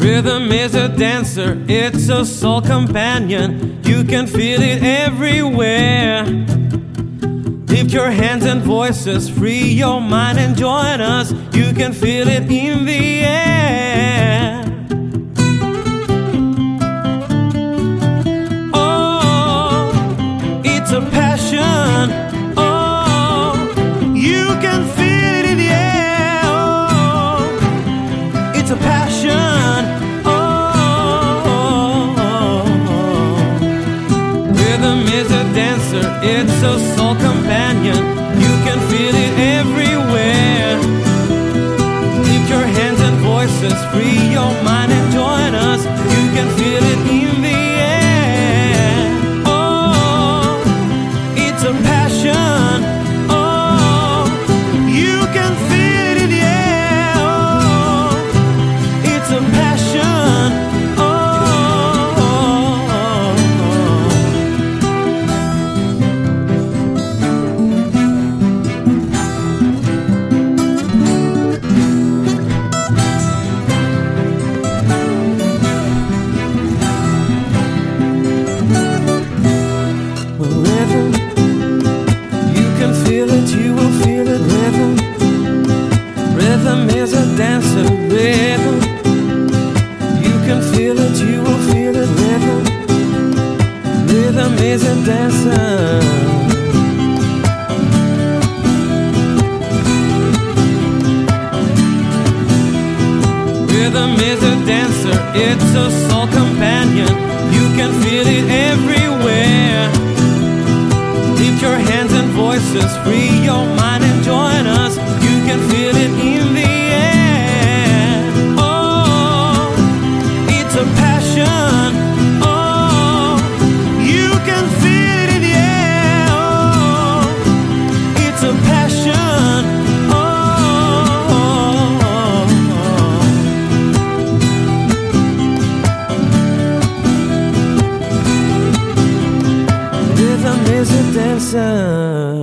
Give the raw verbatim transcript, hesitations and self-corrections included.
Rhythm is a dancer, it's a soul companion. You can feel it everywhere. Lift your hands and voices, free your mind and join us. You can feel it in the air. Oh, it's a passion. Oh, you can feel it in the air. Oh, it's a passion. Oh, rhythm is a dancer, it's a soul companion. You can feel it everywhere. Lift your hands and voices, free your mind and join us. You can feel it in the air. Oh, it's a passion. Oh, you can feel it in the air. Oh, it's a passion. You will feel it, rhythm. Rhythm is a dancer, rhythm. You can feel it, you will feel it, rhythm. Rhythm is a dancer. Rhythm is a dancer, it's a soul companion. You can feel it everywhere. Lift your hands and voices, free your mind and join us. You can feel it in the air. Oh, it's a passion. Oh, you can feel it in the air. Oh, it's a passion. Oh, rhythm is a dancer.